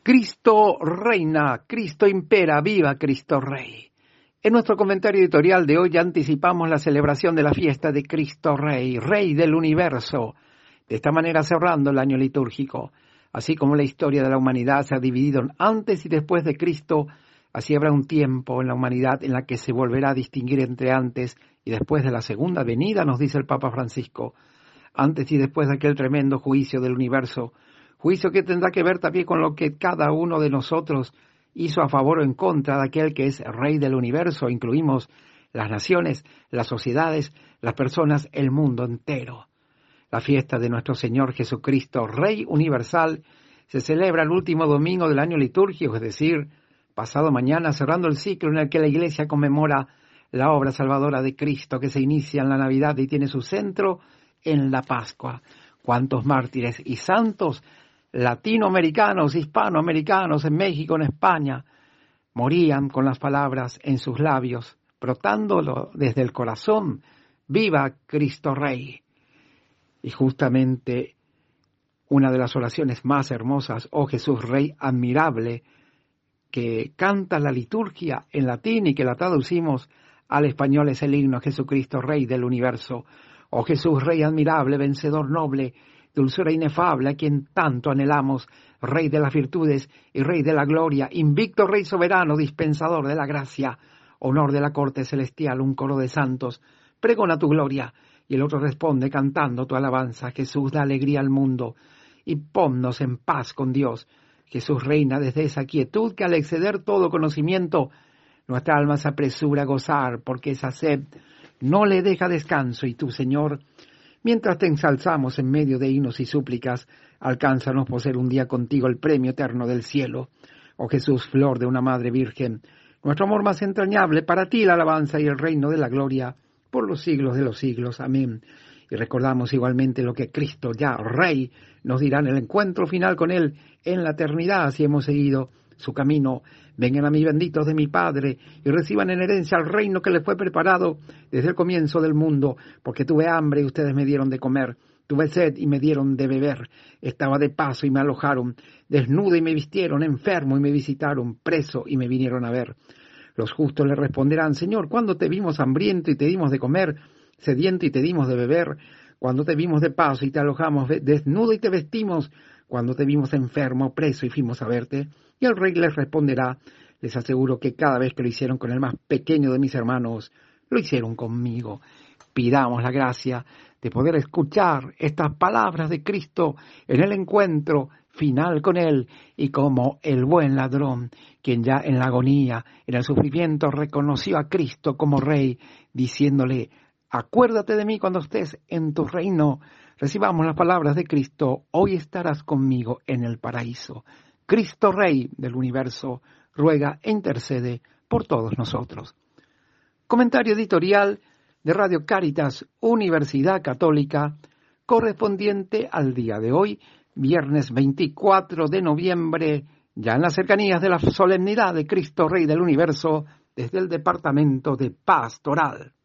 Cristo reina, Cristo impera, viva Cristo Rey. En nuestro comentario editorial de hoy ya anticipamos la celebración de la fiesta de Cristo Rey, Rey del universo. De esta manera cerrando el año litúrgico. Así como la historia de la humanidad se ha dividido en antes y después de Cristo, así habrá un tiempo en la humanidad en la que se volverá a distinguir entre antes y después de la segunda venida, nos dice el Papa Francisco. Antes y después de aquel tremendo juicio del universo, juicio que tendrá que ver también con lo que cada uno de nosotros hizo a favor o en contra de aquel que es Rey del universo. Incluimos las naciones, las sociedades, las personas, el mundo entero. La fiesta de nuestro Señor Jesucristo, Rey universal, se celebra el último domingo del año litúrgico, es decir, pasado mañana, cerrando el ciclo en el que la Iglesia conmemora la obra salvadora de Cristo que se inicia en la Navidad y tiene su centro en la Pascua. ¿Cuántos mártires y santos latinoamericanos, hispanoamericanos, en México, en España, morían con las palabras en sus labios, brotándolo desde el corazón, viva Cristo Rey? Y justamente una de las oraciones más hermosas, oh Jesús Rey admirable, que canta la liturgia en latín y que la traducimos al español, es el himno Jesucristo Rey del universo. Oh Jesús Rey admirable, vencedor noble, dulzura inefable, a quien tanto anhelamos, Rey de las virtudes y Rey de la gloria, invicto Rey soberano, dispensador de la gracia, honor de la corte celestial, un coro de santos, pregona tu gloria. Y el otro responde cantando tu alabanza. Jesús, da alegría al mundo y ponnos en paz con Dios. Jesús reina desde esa quietud que al exceder todo conocimiento, nuestra alma se apresura a gozar, porque esa sed no le deja descanso. Y tú, Señor, mientras te ensalzamos en medio de himnos y súplicas, alcánzanos poseer un día contigo el premio eterno del cielo. Oh Jesús, flor de una madre virgen, nuestro amor más entrañable, para ti la alabanza y el reino de la gloria, por los siglos de los siglos. Amén. Y recordamos igualmente lo que Cristo, ya Rey, nos dirá en el encuentro final con Él en la eternidad, si hemos seguido su camino. Vengan a mí, benditos de mi Padre, y reciban en herencia el reino que les fue preparado desde el comienzo del mundo, porque tuve hambre y ustedes me dieron de comer, tuve sed y me dieron de beber, estaba de paso y me alojaron, desnudo y me vistieron, enfermo y me visitaron, preso y me vinieron a ver. Los justos le responderán: Señor, ¿cuándo te vimos hambriento y te dimos de comer, sediento y te dimos de beber? ¿Cuándo te vimos de paso y te alojamos, desnudo y te vestimos? ¿Cuándo te vimos enfermo, preso y fuimos a verte? Y el Rey les responderá: les aseguro que cada vez que lo hicieron con el más pequeño de mis hermanos, lo hicieron conmigo. Pidamos la gracia de poder escuchar estas palabras de Cristo en el encuentro final con Él, y como el buen ladrón, quien ya en la agonía, en el sufrimiento, reconoció a Cristo como Rey, diciéndole: acuérdate de mí cuando estés en tu reino. Recibamos las palabras de Cristo: hoy estarás conmigo en el paraíso. Cristo Rey del universo, ruega e intercede por todos nosotros. Comentario editorial de Radio Cáritas, Universidad Católica, correspondiente al día de hoy, viernes 24 de noviembre, ya en las cercanías de la solemnidad de Cristo Rey del universo, desde el Departamento de Pastoral.